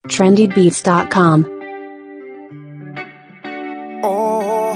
trendybeats.com. Oh.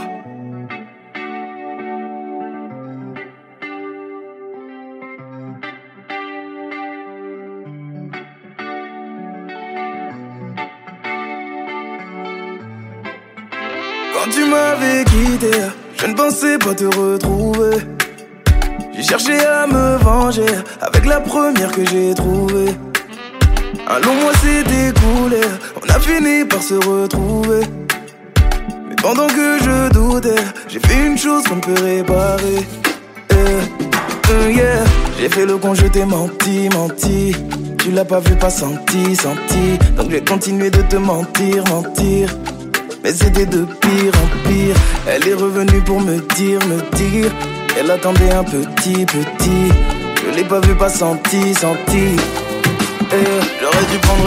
Quand tu m'avais quitté, je ne pensais pas te retrouver. J'ai cherché à me venger avec la première que j'ai trouvée. Un long mois s'est écoulé, on a fini par se retrouver. Mais pendant que je doutais, j'ai fait une chose qu'on ne peut réparer. Yeah. J'ai fait le con, je t'ai menti. Tu l'as pas vu, pas senti. Donc j'ai continué de te mentir. Mais c'était de pire en pire. Elle est revenue pour me dire. Elle attendait un petit. Je l'ai pas vu, pas senti. J'aurais dû prendre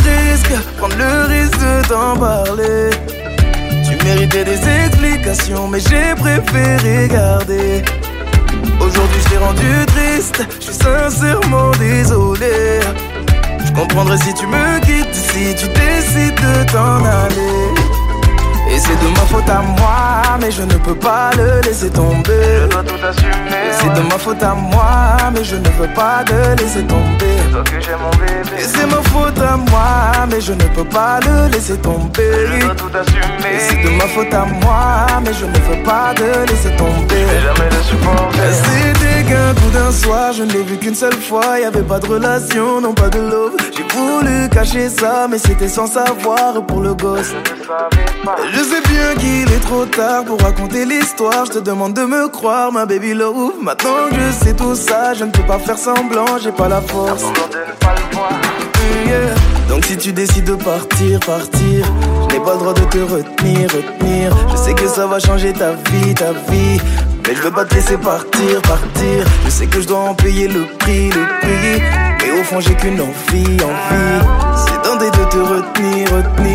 le risque de t'en parler. Tu méritais des explications, mais j'ai préféré garder. Aujourd'hui je t'ai rendu triste, je suis sincèrement désolé. Je comprendrais si tu me quittes, si tu décides de t'en aller. Et c'est de ma faute à moi, mais je ne peux pas le laisser tomber. Je dois tout assumer. Et c'est de ma faute à moi, mais je ne veux pas le laisser tomber. C'est toi que j'ai mon bébé. Et c'est ma faute à moi, mais je ne peux pas le laisser tomber. Je dois tout assumer. Et c'est de ma faute à moi, mais je ne veux pas le laisser tomber. Je vais jamais le supporter. C'était qu'un coup d'un soir, je ne l'ai vu qu'une seule fois. Y'avait pas de relation, non pas de love. J'ai voulu cacher ça, mais c'était sans savoir pour le gosse. Je ne savais pas. Je sais bien qu'il est trop tard pour raconter l'histoire. Je te demande de me croire, ma baby love. Maintenant que je sais tout ça, je ne peux pas faire semblant, j'ai pas la force. Attendant de ne pas le voir. Yeah. Donc si tu décides de partir, je n'ai pas le droit de te retenir. Je sais que ça va changer ta vie, mais je veux pas te laisser partir. Je sais que je dois en payer le prix. Mais au fond j'ai qu'une envie, c'est tenter de te retenir.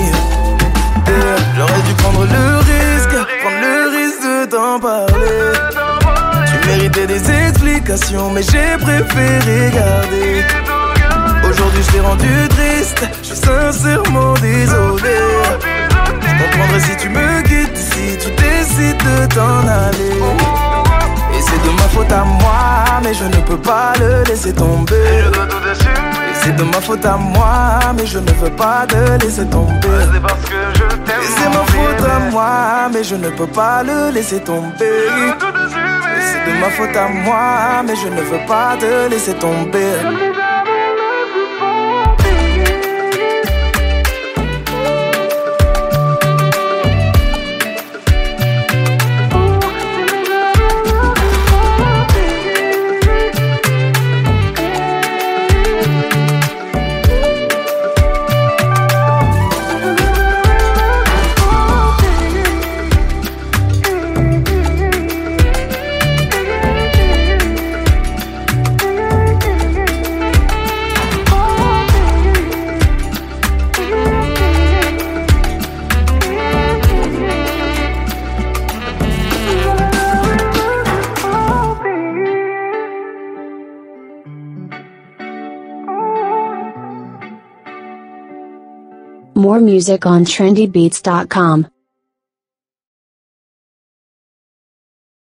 J'aurais dû prendre le risque de t'en parler. Tu méritais des explications, mais j'ai préféré garder. Aujourd'hui je t'ai rendu triste, je suis sincèrement désolé. Je comprendrais si tu me quittes, si tu décides de t'en aller. Et c'est de ma faute à moi, mais je ne peux pas le laisser tomber. Je dois tout assumer. Et c'est de ma faute à moi, mais je ne veux pas le laisser tomber. C'est parce que je t'aime. Et c'est ma faute à moi, mais je ne peux pas le laisser tomber. Je dois tout assumer. Et c'est de ma faute à moi, mais je ne veux pas te laisser tomber. More music on trendybeats.com.